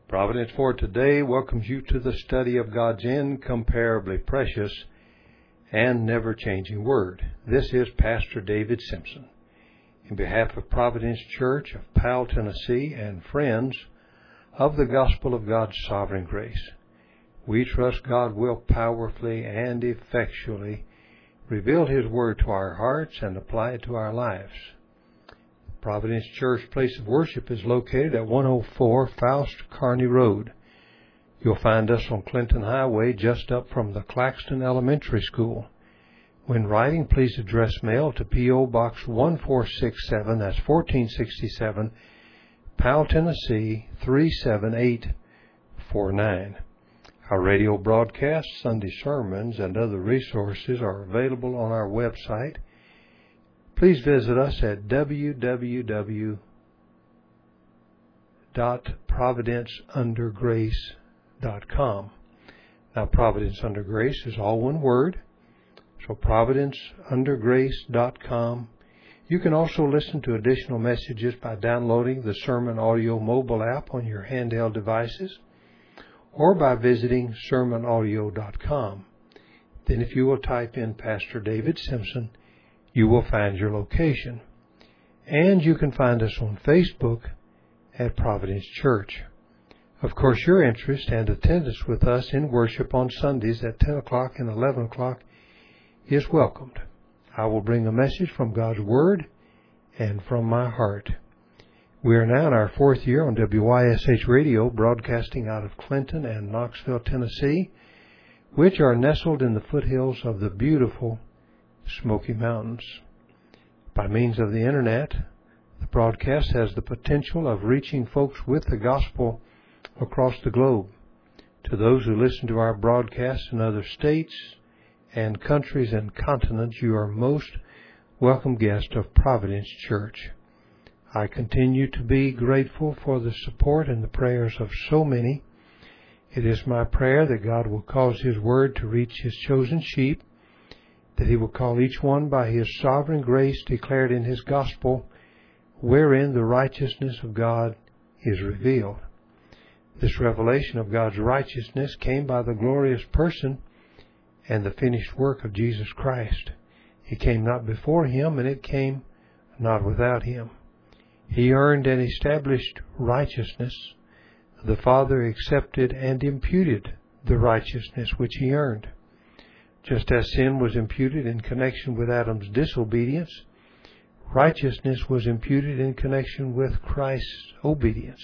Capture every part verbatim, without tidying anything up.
Providence for Today welcomes you to the study of God's incomparably precious and never-changing Word. This is Pastor David Simpson. In behalf of Providence Church of Powell, Tennessee, and friends of the Gospel of God's Sovereign Grace, we trust God will powerfully and effectually reveal His Word to our hearts and apply it to our lives. Providence Church place of worship is located at one oh four Faust Kearney Road. You'll find us on Clinton Highway just up from the Claxton Elementary School. When writing, please address mail to P O Box one four six seven, that's fourteen sixty-seven, Powell, Tennessee three seven eight four nine. Our radio broadcasts, Sunday sermons, and other resources are available on our website. Please visit us at w w w dot providence under grace dot com. Now, Providence Under Grace is all one word, so providence under grace dot com. You can also listen to additional messages by downloading the Sermon Audio mobile app on your handheld devices or by visiting sermon audio dot com. Then if you will type in Pastor David Simpson, you will find your location. And you can find us on Facebook at Providence Church. Of course, your interest and attendance with us in worship on Sundays at ten o'clock and eleven o'clock is welcomed. I will bring a message from God's Word and from my heart. We are now in our fourth year on W Y S H Radio, broadcasting out of Clinton and Knoxville, Tennessee, which are nestled in the foothills of the beautiful Smoky Mountains. By means of the Internet, the broadcast has the potential of reaching folks with the gospel across the globe. To those who listen to our broadcasts in other states and countries and continents, you are most welcome guest of Providence Church. I continue to be grateful for the support and the prayers of so many. It is my prayer that God will cause His Word to reach His chosen sheep, that He will call each one by His sovereign grace declared in His gospel, wherein the righteousness of God is revealed. This revelation of God's righteousness came by the glorious person and the finished work of Jesus Christ. It came not before Him, and it came not without Him. He earned and established righteousness. The Father accepted and imputed the righteousness which He earned. Just as sin was imputed in connection with Adam's disobedience, righteousness was imputed in connection with Christ's obedience.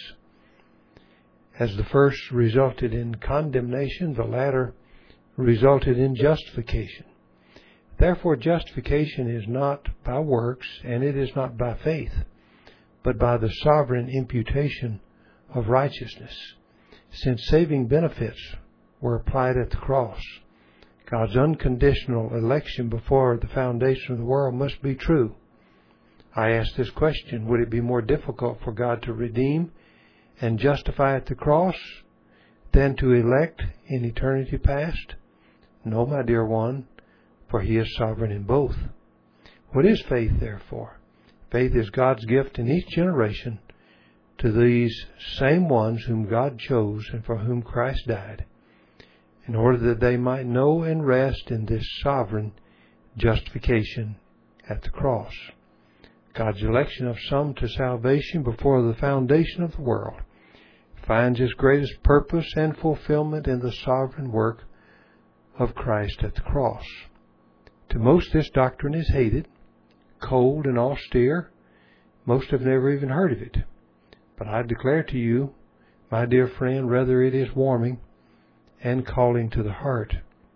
As the first resulted in condemnation, the latter resulted in justification. Therefore, justification is not by works, and it is not by faith, but by the sovereign imputation of righteousness, since saving benefits were applied at the cross. God's unconditional election before the foundation of the world must be true. I ask this question: would it be more difficult for God to redeem and justify at the cross than to elect in eternity past? No, my dear one, for He is sovereign in both. What is faith, therefore? Faith is God's gift in each generation to these same ones whom God chose and for whom Christ died, in order that they might know and rest in this sovereign justification at the cross. God's election of some to salvation before the foundation of the world finds its greatest purpose and fulfillment in the sovereign work of Christ at the cross. To most, this doctrine is hated, cold and austere. Most have never even heard of it. But I declare to you, my dear friend, rather it is warming and calling to the heart.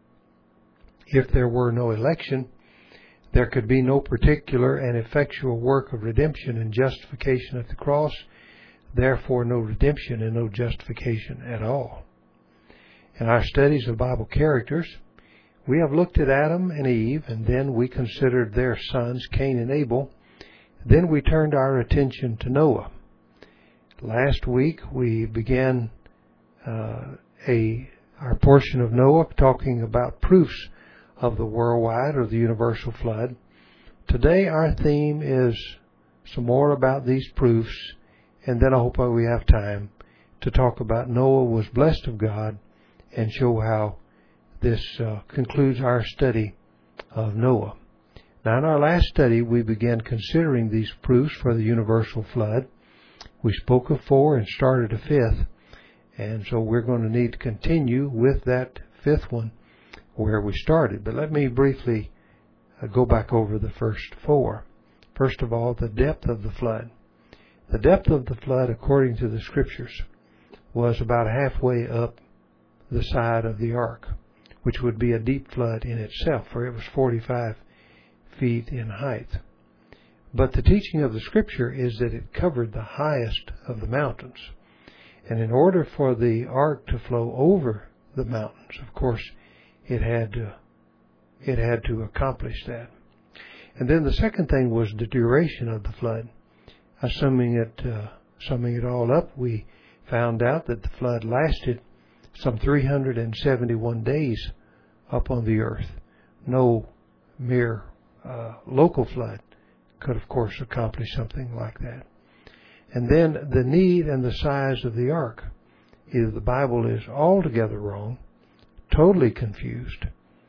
If there were no election, there could be no particular and effectual work of redemption and justification at the cross, therefore no redemption and no justification at all. In our studies of Bible characters, we have looked at Adam and Eve, and then we considered their sons, Cain and Abel. Then we turned our attention to Noah. Last week we began uh, a our portion of Noah talking about proofs of the worldwide or the universal flood. Today our theme is some more about these proofs, and then I hope we have time to talk about Noah was blessed of God and show how this uh, concludes our study of Noah. Now, in our last study, we began considering these proofs for the universal flood. We spoke of four and started a fifth, and so we're going to need to continue with that fifth one where we started. But let me briefly uh, go back over the first four. First of all, the depth of the flood. The depth of the flood, according to the Scriptures, was about halfway up the side of the ark, which would be a deep flood in itself, for it was forty-five feet in height. But the teaching of the Scripture is that it covered the highest of the mountains. And in order for the ark to flow over the mountains, of course, it had to, it had to accomplish that. And then the second thing was the duration of the flood. Assuming it, uh, summing it all up, we found out that the flood lasted some three hundred seventy-one days upon the earth. No mere uh, local flood could, of course, accomplish something like that. And then the need and the size of the ark. Either the Bible is altogether wrong, totally confused.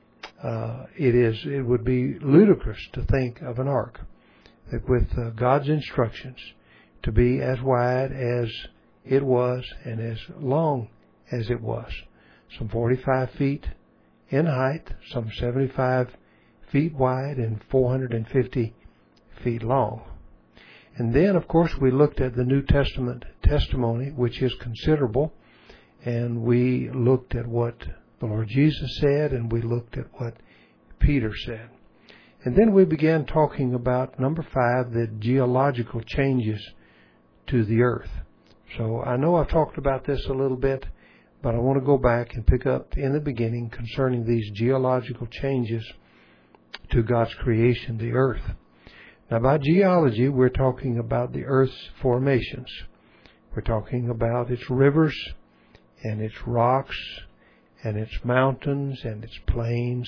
Uh, it is. It would be ludicrous to think of an ark that, with uh, God's instructions, to be as wide as it was and as long as it was, some forty-five feet in height, some seventy-five feet wide, and four hundred fifty feet long. And then, of course, we looked at the New Testament testimony, which is considerable, and we looked at what the Lord Jesus said, and we looked at what Peter said. And then we began talking about, number five, the geological changes to the earth. So I know I've talked about this a little bit, but I want to go back and pick up in the beginning concerning these geological changes to God's creation, the earth. Now, by geology, we're talking about the earth's formations. We're talking about its rivers and its rocks and its mountains and its plains,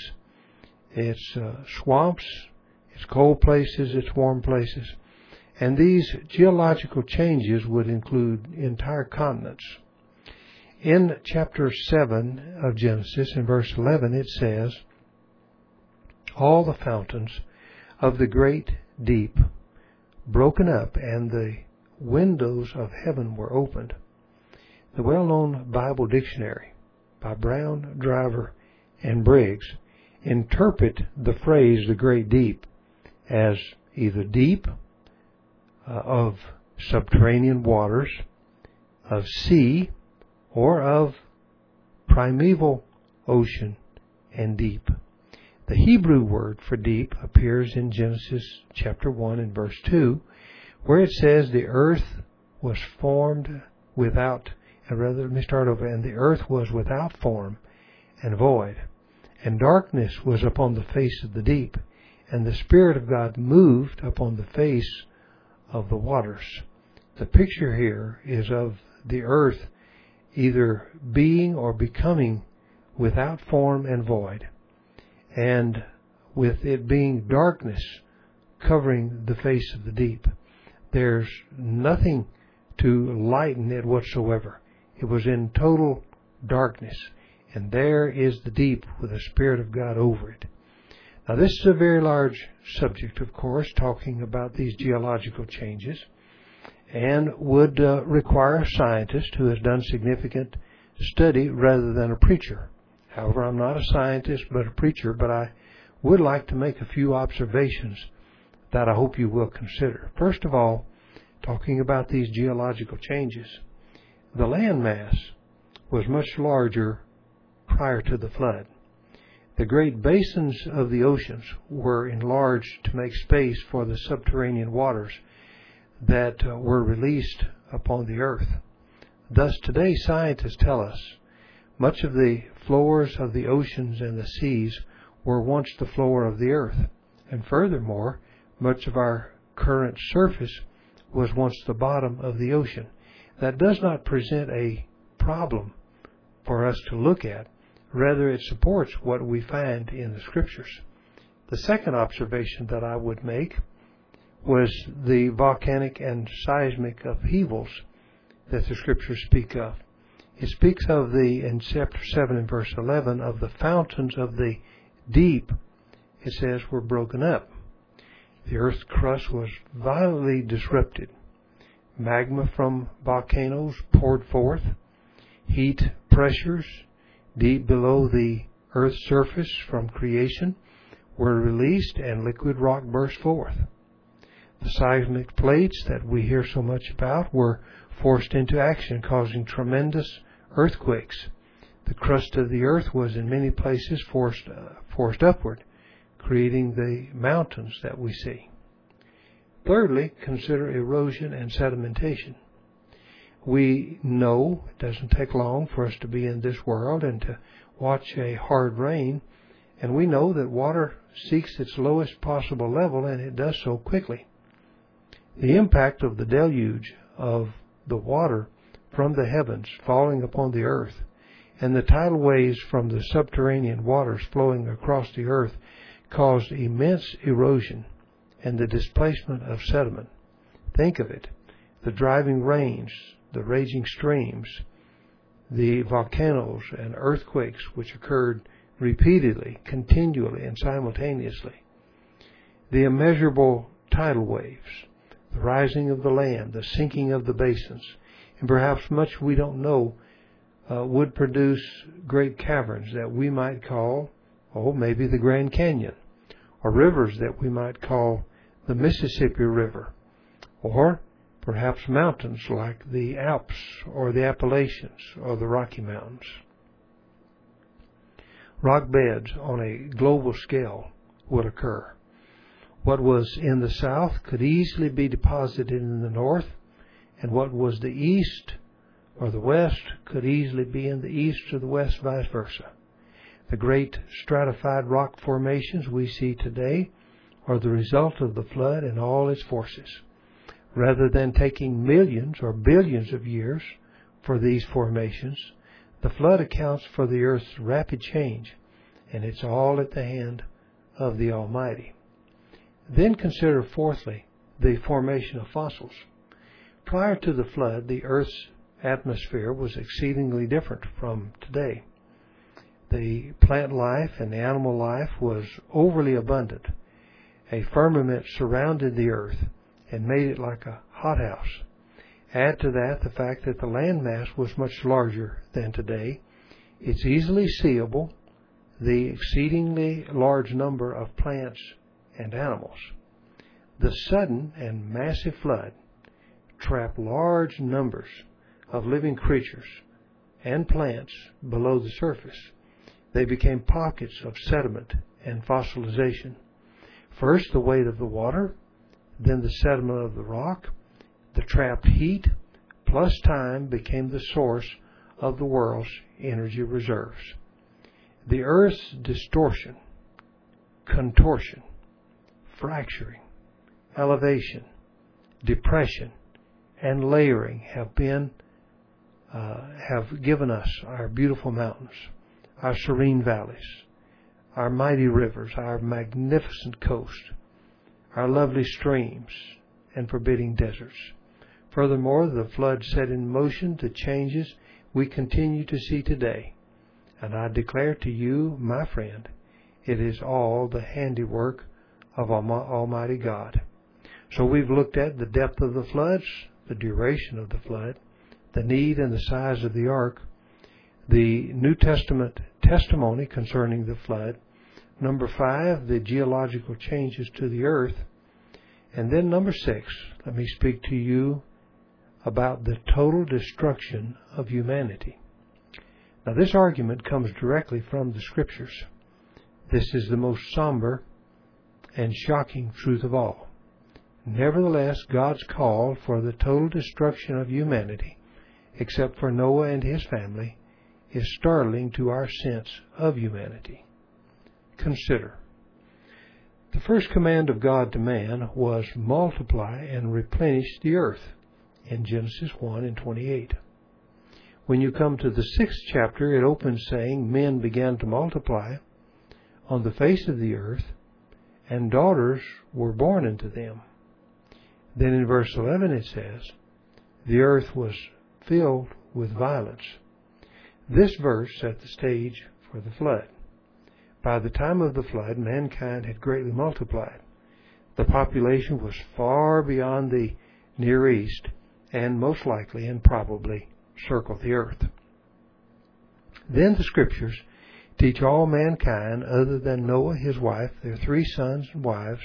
its uh, swamps, its cold places, its warm places. And these geological changes would include entire continents. In chapter seven of Genesis, in verse eleven, it says, "All the fountains of the great deep broken up, and the windows of heaven were opened." The well-known Bible dictionary by Brown, Driver, and Briggs interpret the phrase "the great deep" as either deep, uh, of subterranean waters, of sea, or of primeval ocean and deep. The Hebrew word for deep appears in Genesis chapter one and verse two, where it says the earth was formed without, and rather, let me start over, and the earth was without form and void, and darkness was upon the face of the deep, and the Spirit of God moved upon the face of the waters. The picture here is of the earth either being or becoming without form and void, and with it being darkness covering the face of the deep. There's nothing to lighten it whatsoever. It was in total darkness, and there is the deep with the Spirit of God over it. Now, this is a very large subject, of course, talking about these geological changes, and would uh, require a scientist who has done significant study rather than a preacher. However, I'm not a scientist but a preacher, but I would like to make a few observations that I hope you will consider. First of all, talking about these geological changes, the landmass was much larger prior to the flood. The great basins of the oceans were enlarged to make space for the subterranean waters that uh, were released upon the earth. Thus, today scientists tell us much of the floors of the oceans and the seas were once the floor of the earth. And furthermore, much of our current surface was once the bottom of the ocean. That does not present a problem for us to look at. Rather, it supports what we find in the Scriptures. The second observation that I would make was the volcanic and seismic upheavals that the Scriptures speak of. It speaks of the, in chapter seven and verse eleven, of the fountains of the deep, it says, were broken up. The earth's crust was violently disrupted. Magma from volcanoes poured forth. Heat pressures deep below the earth's surface from creation were released, and liquid rock burst forth. The seismic plates that we hear so much about were forced into action, causing tremendous earthquakes. The crust of the earth was in many places forced, uh, forced upward, creating the mountains that we see. Thirdly, consider erosion and sedimentation. We know it doesn't take long for us to be in this world and to watch a hard rain, and we know that water seeks its lowest possible level, and it does so quickly. The impact of the deluge of the water from the heavens falling upon the earth, and the tidal waves from the subterranean waters flowing across the earth caused immense erosion and the displacement of sediment. Think of it. The driving rains, the raging streams, the volcanoes and earthquakes which occurred repeatedly, continually, and simultaneously. The immeasurable tidal waves, the rising of the land, the sinking of the basins, and perhaps much we don't know uh, would produce great caverns that we might call, oh, maybe the Grand Canyon, or rivers that we might call the Mississippi River, or perhaps mountains like the Alps or the Appalachians or the Rocky Mountains. Rock beds on a global scale would occur. What was in the south could easily be deposited in the north, and what was the east or the west could easily be in the east or the west, vice versa. The great stratified rock formations we see today are the result of the flood and all its forces. Rather than taking millions or billions of years for these formations, the flood accounts for the earth's rapid change, and it's all at the hand of the Almighty. Then consider, fourthly, the formation of fossils. Prior to the flood, the earth's atmosphere was exceedingly different from today. The plant life and the animal life was overly abundant. A firmament surrounded the earth and made it like a hothouse. Add to that the fact that the landmass was much larger than today. It's easily seeable, the exceedingly large number of plants and animals. The sudden and massive flood trapped large numbers of living creatures and plants below the surface. They became pockets of sediment and fossilization. First, the weight of the water, then the sediment of the rock, the trapped heat, plus time became the source of the world's energy reserves. The earth's distortion, contortion, fracturing, elevation, depression, and layering have been uh, have given us our beautiful mountains, our serene valleys, our mighty rivers, our magnificent coast, our lovely streams, and forbidding deserts. Furthermore, the flood set in motion the changes we continue to see today. And I declare to you, my friend, it is all the handiwork of Almighty God. So we've looked at the depth of the floods, the duration of the flood, the need and the size of the ark, the New Testament testimony concerning the flood, number five, the geological changes to the earth, and then number six, let me speak to you about the total destruction of humanity. Now, this argument comes directly from the Scriptures. This is the most somber and shocking truth of all. Nevertheless, God's call for the total destruction of humanity, except for Noah and his family, is startling to our sense of humanity. Consider. The first command of God to man was multiply and replenish the earth in Genesis one and twenty-eight. When you come to the sixth chapter, it opens saying, men began to multiply on the face of the earth, and daughters were born unto them. Then in verse eleven it says, the earth was filled with violence. This verse set the stage for the flood. By the time of the flood, mankind had greatly multiplied. The population was far beyond the Near East, and most likely and probably circled the earth. Then the Scriptures teach all mankind, other than Noah, his wife, their three sons and wives,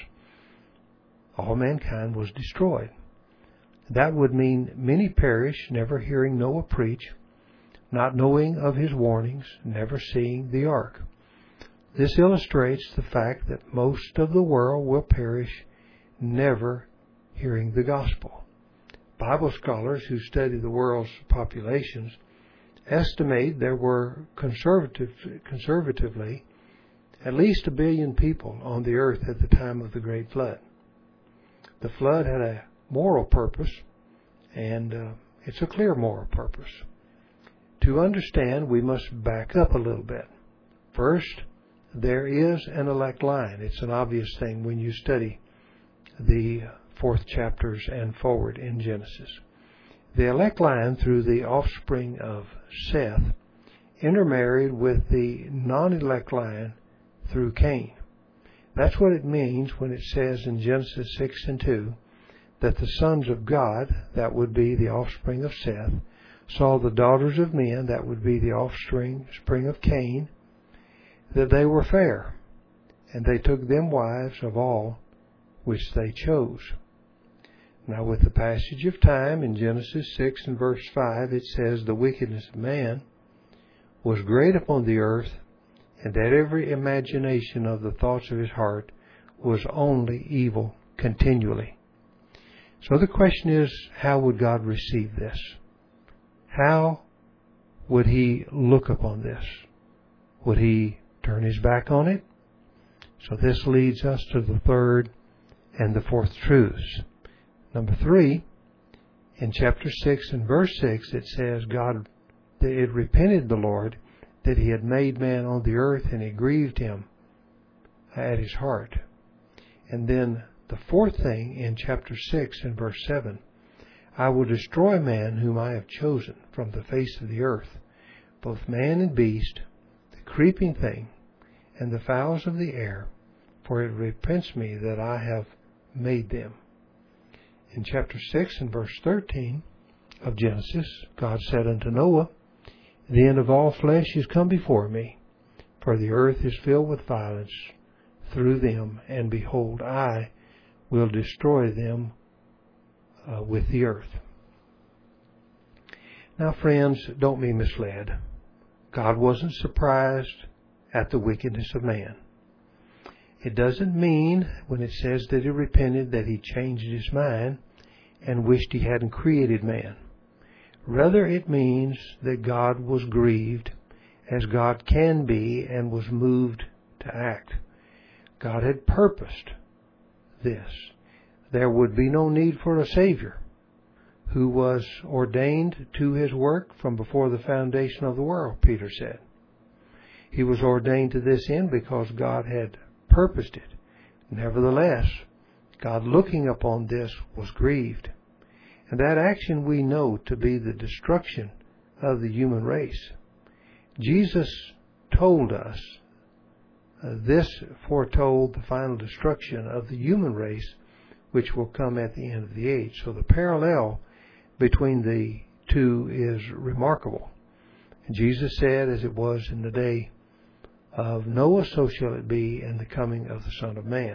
all mankind was destroyed. That would mean many perish, never hearing Noah preach, not knowing of his warnings, never seeing the ark. This illustrates the fact that most of the world will perish, never hearing the gospel. Bible scholars who study the world's populations estimate there were conservative, conservatively at least a billion people on the earth at the time of the Great Flood. The flood had a moral purpose, and uh, it's a clear moral purpose. To understand, we must back up a little bit. First, there is an elect line. It's an obvious thing when you study the fourth chapters and forward in Genesis. The elect line, through the offspring of Seth, intermarried with the non-elect line through Cain. That's what it means when it says in Genesis six and two that the sons of God, that would be the offspring of Seth, saw the daughters of men, that would be the offspring spring of Cain, that they were fair, and they took them wives of all which they chose. Now, with the passage of time in Genesis six and verse five, it says, the wickedness of man was great upon the earth, and that every imagination of the thoughts of his heart was only evil continually. So the question is, how would God receive this? How would He look upon this? Would He turn His back on it? So this leads us to the third and the fourth truths. Number three, in chapter six and verse six, it says, God, that it repented the Lord that He had made man on the earth, and it grieved Him at His heart. And then the fourth thing in chapter six and verse seven, I will destroy man whom I have chosen from the face of the earth, both man and beast, the creeping thing, and the fowls of the air, for it repents me that I have made them. In chapter six and verse thirteen of Genesis, God said unto Noah, the end of all flesh is come before me, for the earth is filled with violence through them, and behold, I will destroy them uh, with the earth. Now, friends, don't be misled. God wasn't surprised at the wickedness of man. It doesn't mean, when it says that He repented, that He changed His mind and wished He hadn't created man. Rather, it means that God was grieved, as God can be, and was moved to act. God had purposed this. There would be no need for a Savior who was ordained to His work from before the foundation of the world, Peter said. He was ordained to this end because God had purposed it. Nevertheless, God, looking upon this, was grieved. And that action we know to be the destruction of the human race. Jesus told us, uh, this foretold the final destruction of the human race, which will come at the end of the age. So the parallel between the two is remarkable. And Jesus said, as it was in the day of Noah, so shall it be in the coming of the Son of Man.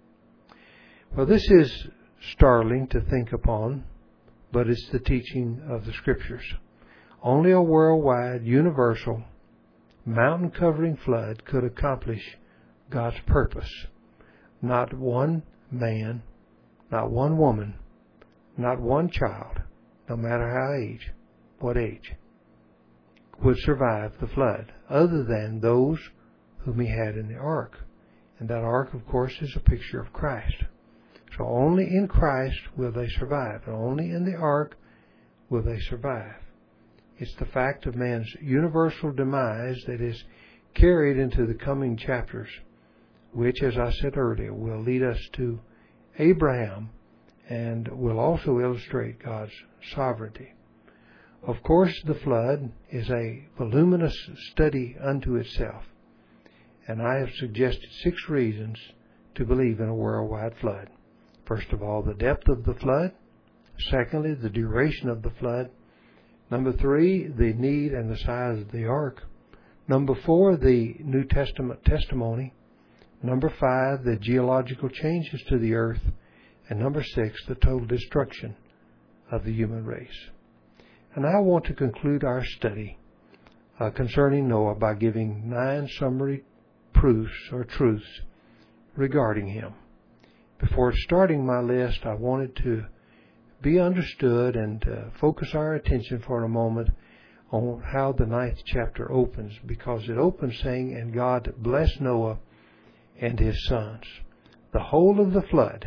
Well, this is startling to think upon, but it's the teaching of the Scriptures. Only a worldwide, universal, mountain-covering flood could accomplish God's purpose. Not one man, not one woman, not one child, no matter how age, what age, would survive the flood, other than those whom He had in the ark. And that ark, of course, is a picture of Christ. So only in Christ will they survive, and only in the ark will they survive. It's the fact of man's universal demise that is carried into the coming chapters, which, as I said earlier, will lead us to Abraham and will also illustrate God's sovereignty. Of course, the flood is a voluminous study unto itself, and I have suggested six reasons to believe in a worldwide flood. First of all, the depth of the flood. Secondly, the duration of the flood. Number three, the need and the size of the ark. Number four, the New Testament testimony. Number five, the geological changes to the earth. And number six, the total destruction of the human race. And I want to conclude our study uh, concerning Noah by giving nine summary proofs or truths regarding him. Before starting my list, I wanted to be understood and uh, focus our attention for a moment on how the ninth chapter opens, because it opens saying, "And God blessed Noah and his sons." The whole of the flood,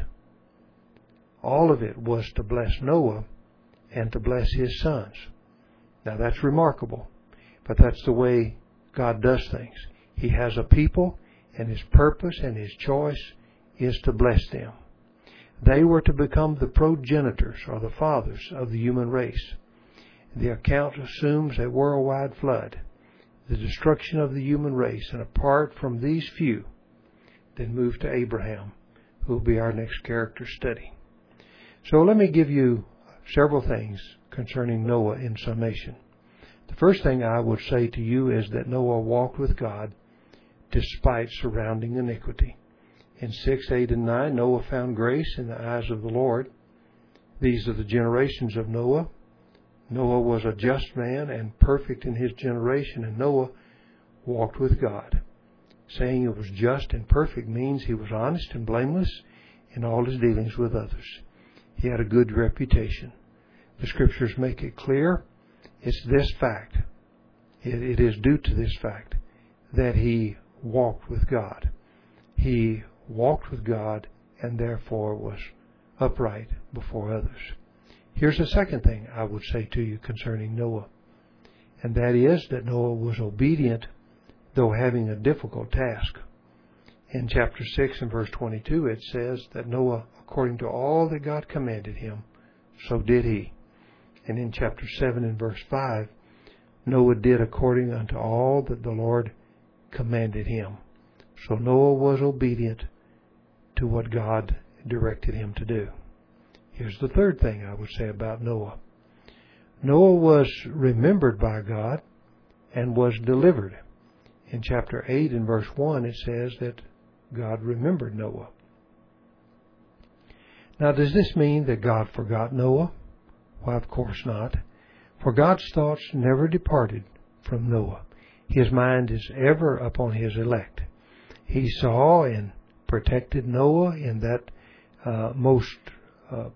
all of it was to bless Noah and to bless his sons. Now that's remarkable, but that's the way God does things. He has a people, and His purpose and His choice is to bless them. They were to become the progenitors or the fathers of the human race. The account assumes a worldwide flood, the destruction of the human race, and apart from these few, then move to Abraham, who will be our next character study. So let me give you several things concerning Noah in summation. The first thing I would say to you is that Noah walked with God despite surrounding iniquity. In six, eight, and nine, Noah found grace in the eyes of the Lord. These are the generations of Noah. Noah was a just man and perfect in his generation, and Noah walked with God. Saying he was just and perfect means he was honest and blameless in all his dealings with others. He had a good reputation. The Scriptures make it clear it's this fact. It, it is due to this fact that he walked with God. He walked with God and therefore was upright before others. Here's the second thing I would say to you concerning Noah, and that is that Noah was obedient though having a difficult task. In chapter six and verse twenty-two it says that Noah, according to all that God commanded him, so did he. And in chapter seven and verse five, Noah did according unto all that the Lord commanded him. So Noah was obedient to what God directed him to do. Here's the third thing I would say about Noah. Noah was remembered by God and was delivered. In chapter eight and verse one it says that God remembered Noah. Now, does this mean that God forgot Noah? Well, of course not. For God's thoughts never departed from Noah. His mind is ever upon His elect. He saw and protected Noah in that uh, most uh,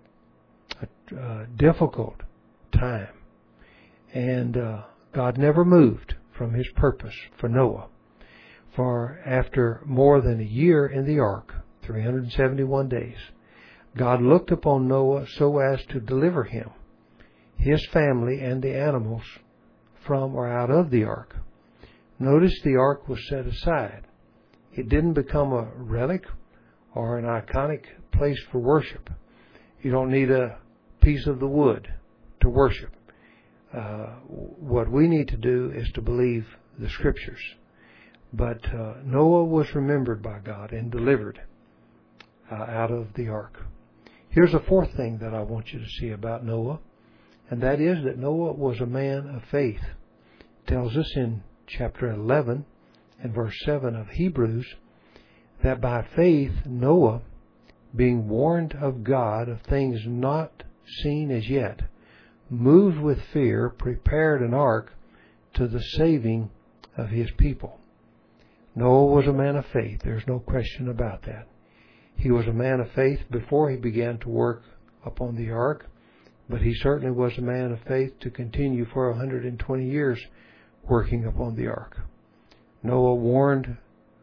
uh, difficult time. And uh, God never moved from His purpose for Noah. For after more than a year in the ark, three hundred seventy-one days, God looked upon Noah so as to deliver him, his family, and the animals from or out of the ark. Notice the ark was set aside. It didn't become a relic or an iconic place for worship. You don't need a piece of the wood to worship. Uh, what we need to do is to believe the Scriptures. But uh, Noah was remembered by God and delivered uh, out of the ark. Here's a fourth thing that I want you to see about Noah, and that is that Noah was a man of faith. It tells us in chapter eleven and verse seven of Hebrews that by faith Noah, being warned of God of things not seen as yet, moved with fear, prepared an ark to the saving of his people. Noah was a man of faith. There's no question about that. He was a man of faith before he began to work upon the ark, but he certainly was a man of faith to continue for one hundred twenty years working upon the ark. Noah warned,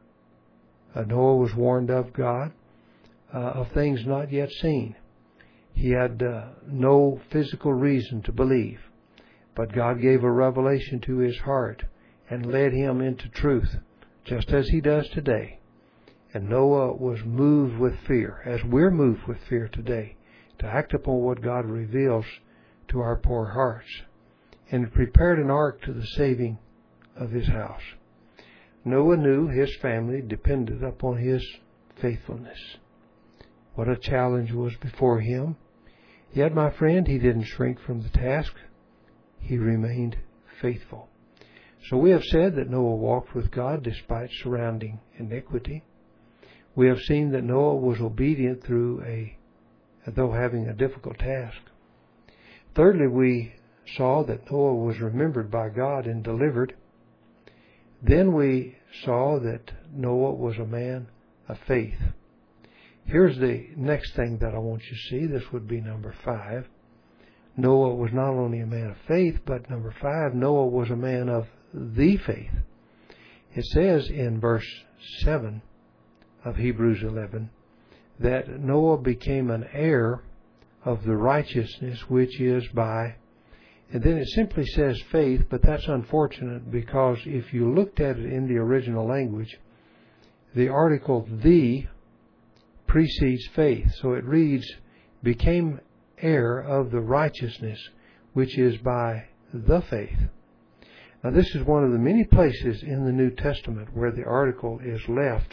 uh, Noah was warned of God, uh, of things not yet seen. He had uh, no physical reason to believe, but God gave a revelation to his heart and led him into truth, just as He does today. And Noah was moved with fear, as we're moved with fear today, to act upon what God reveals to our poor hearts. and prepared an ark to the saving of his house. Noah knew his family depended upon his faithfulness. What a challenge was before him. Yet, my friend, he didn't shrink from the task. He remained faithful. So we have said that Noah walked with God despite surrounding iniquity. We have seen that Noah was obedient through a, though having a difficult task. Thirdly, we saw that Noah was remembered by God and delivered. Then we saw that Noah was a man of faith. Here's the next thing that I want you to see. This would be number five. Noah was not only a man of faith, but number five, Noah was a man of the faith. It says in verse seven of Hebrews eleven that Noah became an heir of the righteousness which is by, and then it simply says faith, but that's unfortunate because if you looked at it in the original language, the article the precedes faith. So it reads, became heir of the righteousness which is by the faith. Now this is one of the many places in the New Testament where the article is left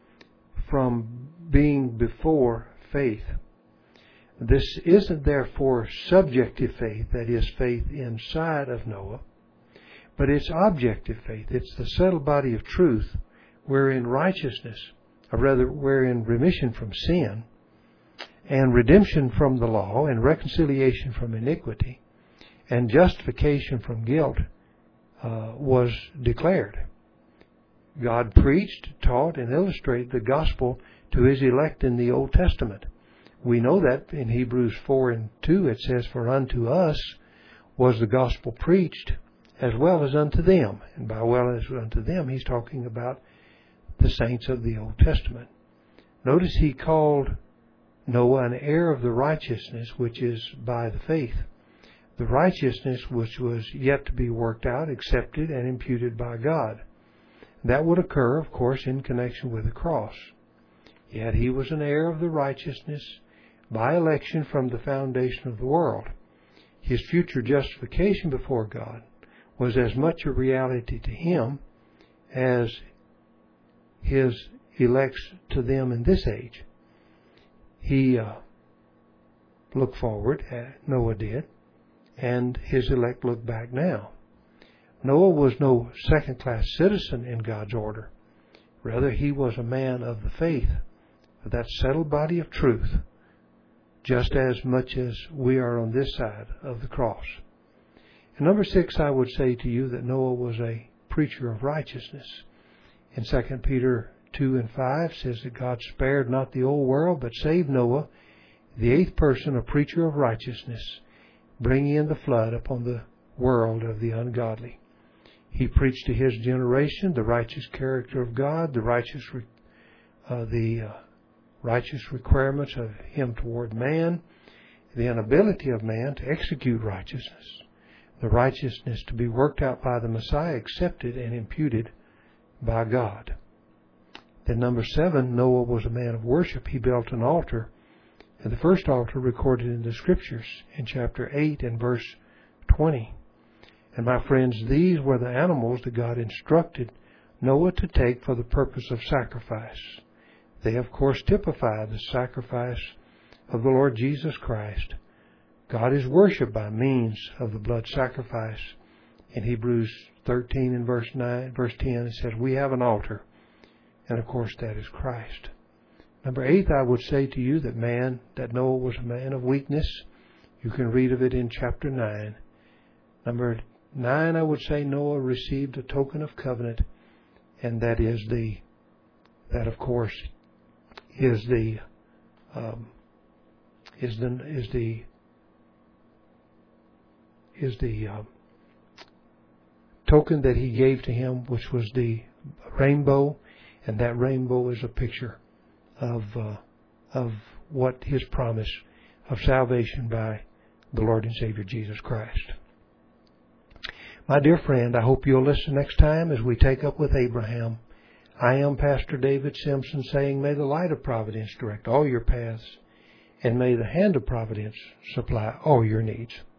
from being before faith. This isn't therefore subjective faith, that is faith inside of Noah, but it's objective faith. It's the settled body of truth wherein righteousness, or rather wherein remission from sin and redemption from the law and reconciliation from iniquity and justification from guilt uh, was declared. God preached, taught, and illustrated the gospel to his elect in the Old Testament. We know that in Hebrews four and two it says, for unto us was the gospel preached as well as unto them. And by well as unto them, he's talking about the saints of the Old Testament. Notice he called Noah an heir of the righteousness which is by the faith. The righteousness which was yet to be worked out, accepted, and imputed by God. That would occur, of course, in connection with the cross. Yet he was an heir of the righteousness by election from the foundation of the world. His future justification before God was as much a reality to him as his elects to them in this age. He uh, looked forward, Noah did, and his elect look back now. Noah was no second-class citizen in God's order. Rather, he was a man of the faith, of that settled body of truth, just as much as we are on this side of the cross. And number six, I would say to you that Noah was a preacher of righteousness. In Second Peter two and five says that God spared not the old world, but saved Noah, the eighth person, a preacher of righteousness, bringing in the flood upon the world of the ungodly. He preached to his generation the righteous character of God, the righteous, uh, the uh, righteous requirements of Him toward man, the inability of man to execute righteousness, the righteousness to be worked out by the Messiah, accepted and imputed by God. Then number seven, Noah was a man of worship. He built an altar, and the first altar recorded in the Scriptures in chapter eight and verse twenty. And my friends, these were the animals that God instructed Noah to take for the purpose of sacrifice. They, of course, typify the sacrifice of the Lord Jesus Christ. God is worshipped by means of the blood sacrifice. In Hebrews thirteen and verse nine, verse ten, it says, we have an altar. And of course, that is Christ. Number eight, I would say to you that man, that Noah was a man of weakness. You can read of it in chapter nine. Number nine, I would say Noah received a token of covenant, and that is the, that of course, is the, um, is the, is the, is the um, token that he gave to him, which was the rainbow, and that rainbow is a picture of uh, of what his promise of salvation by the Lord and Savior Jesus Christ. My dear friend, I hope you'll listen next time as we take up with Abraham. I am Pastor David Simpson saying, may the light of providence direct all your paths, and may the hand of providence supply all your needs.